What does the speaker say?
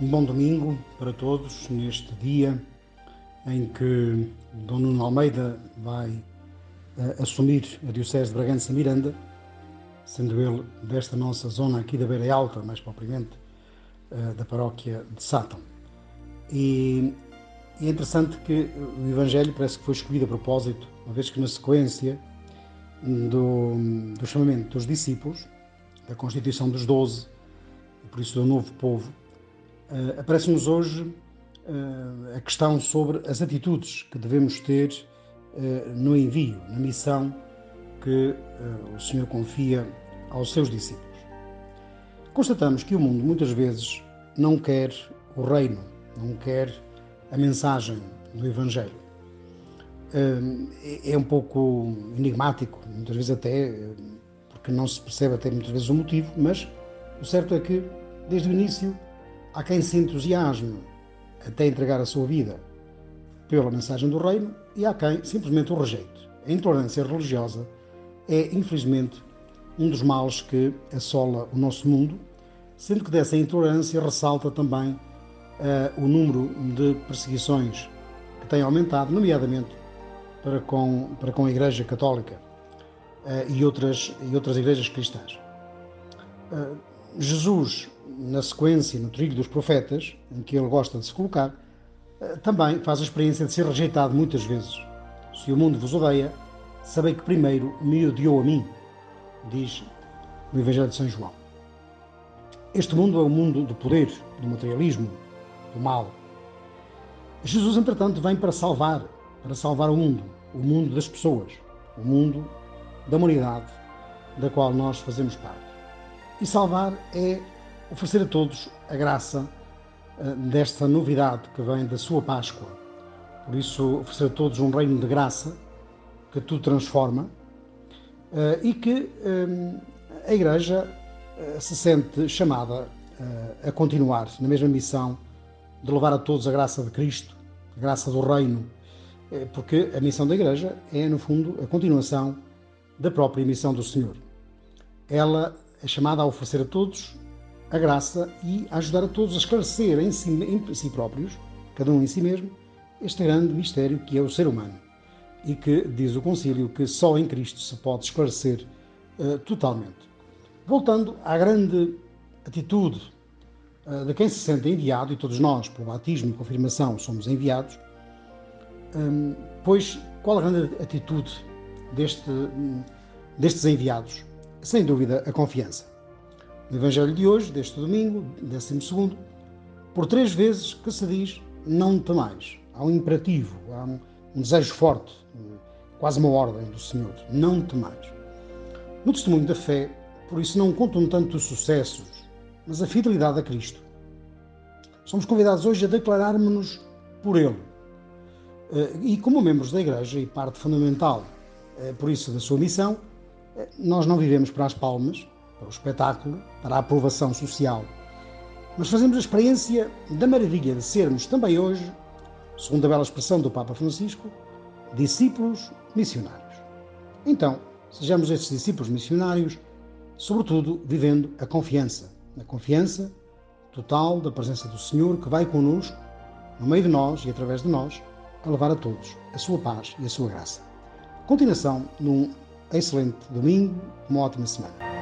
Um bom domingo para todos neste dia em que Dom Nuno Almeida vai assumir a Diocese de Bragança e Miranda, sendo ele desta nossa zona aqui da Beira Alta, mais propriamente da paróquia de Sátão. E é interessante que o Evangelho parece que foi escolhido a propósito, uma vez que na sequência do chamamento dos discípulos, da constituição dos 12, e por isso do novo povo, aparece-nos hoje a questão sobre as atitudes que devemos ter no envio, na missão que o Senhor confia aos seus discípulos. Constatamos que o mundo muitas vezes não quer o reino, não quer a mensagem do Evangelho. É um pouco enigmático, muitas vezes até, porque não se percebe até muitas vezes o motivo, mas o certo é que, desde o início, há quem se entusiasme até entregar a sua vida pela mensagem do reino e há quem simplesmente o rejeite. A intolerância religiosa é, infelizmente, um dos males que assola o nosso mundo, sendo que dessa intolerância ressalta também o número de perseguições que tem aumentado, nomeadamente para com a Igreja Católica e outras igrejas cristãs. Jesus, na sequência, no trilho dos profetas, em que ele gosta de se colocar, também faz a experiência de ser rejeitado muitas vezes. Se o mundo vos odeia, sabei que primeiro me odiou a mim, diz no Evangelho de São João. Este mundo é o mundo do poder, do materialismo, do mal. Jesus, entretanto, vem para salvar o mundo das pessoas, o mundo da humanidade da qual nós fazemos parte. E salvar é oferecer a todos a graça desta novidade que vem da sua Páscoa. Por isso, oferecer a todos um reino de graça que tudo transforma e que a Igreja se sente chamada a continuar na mesma missão de levar a todos a graça de Cristo, a graça do reino, porque a missão da Igreja é, no fundo, a continuação da própria missão do Senhor. Ela é chamada a oferecer a todos a graça e a ajudar a todos a esclarecer em si próprios, cada um em si mesmo, este grande mistério que é o ser humano e que, diz o Concílio, que só em Cristo se pode esclarecer totalmente. Voltando à grande atitude de quem se sente enviado, e todos nós, pelo batismo e confirmação, somos enviados, pois qual a grande atitude destes enviados? Sem dúvida, a confiança. No Evangelho de hoje, deste domingo, 12º, por 3 vezes que se diz não temais. Há um imperativo, há um desejo forte, quase uma ordem do Senhor, não temais. No testemunho da fé, por isso não contam tanto os sucessos, mas a fidelidade a Cristo. Somos convidados hoje a declararmos-nos por Ele. E como membros da Igreja e parte fundamental, por isso, da sua missão, nós não vivemos para as palmas, para o espetáculo, para a aprovação social, mas fazemos a experiência da maravilha de sermos também hoje, segundo a bela expressão do Papa Francisco, discípulos missionários. Então, sejamos estes discípulos missionários, sobretudo vivendo a confiança total da presença do Senhor que vai connosco, no meio de nós e através de nós, a levar a todos a sua paz e a sua graça. Continuação num excelente domingo, uma ótima semana.